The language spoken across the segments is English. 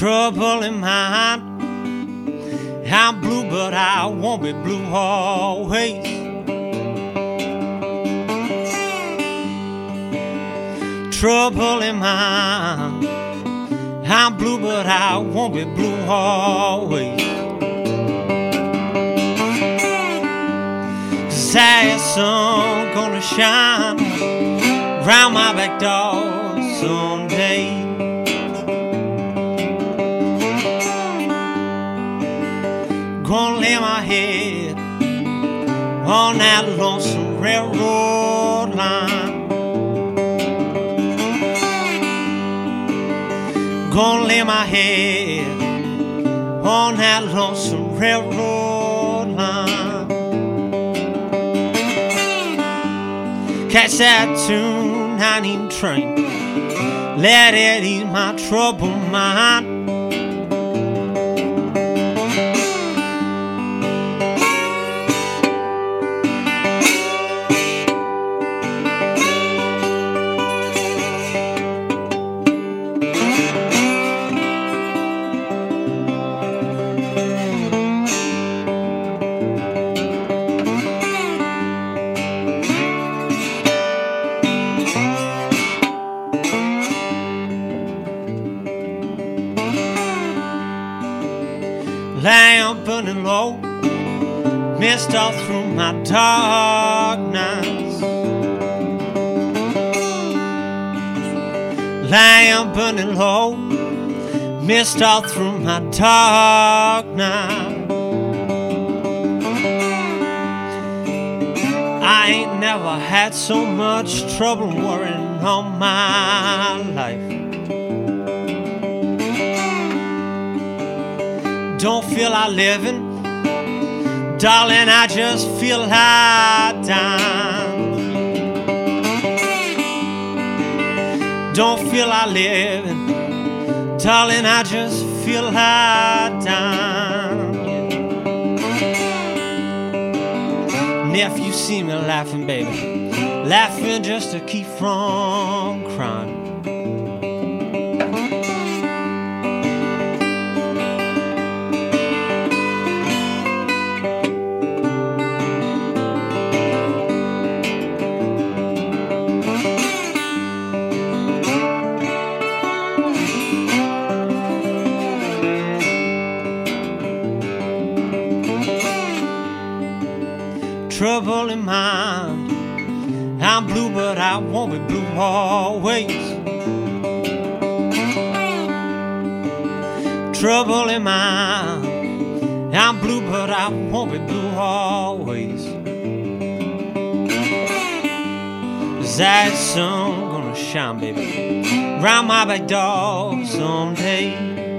trouble in mind. I'm blue, but I won't be blue always. Trouble in mind. I'm blue, but I won't be blue always. 'Cause that sun gonna shine round my back door someday. Gonna lay my head on that lonesome railroad line. Gonna lay my head on that lonesome railroad line. Catch that 219 train, let it ease my troubled mind. Lamp burning low, mist all through my dark nights. Lamp burning low, mist all through my dark night. I ain't never had so much trouble worrying all my life. Don't feel like living, darling, I just feel like dying. Don't feel like living, darling, I just feel like dying. And if you see me laughing, baby, laughing just to keep from crying. Trouble in mind. I'm blue, but I won't be blue always. Trouble in mind. I'm blue, but I won't be blue always. That sun gonna shine, baby, round my back door someday.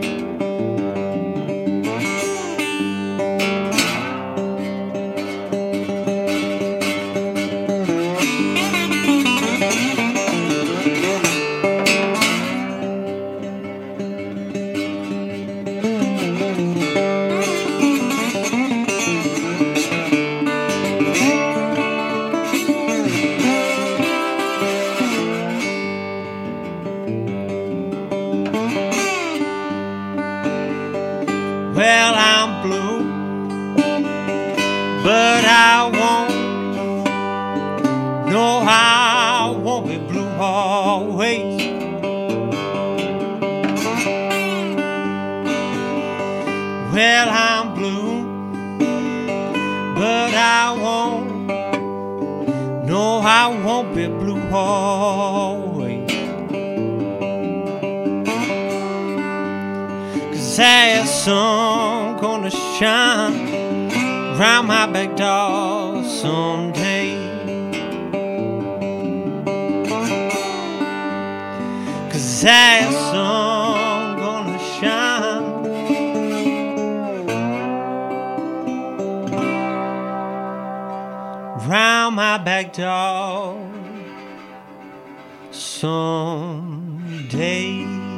Well, I'm blue, but I won't. No, I won't be blue always. Well, I'm blue, but I won't. No, I won't be blue always. That sun gonna shine round my back door someday. 'Cause that sun gonna shine round my back door someday.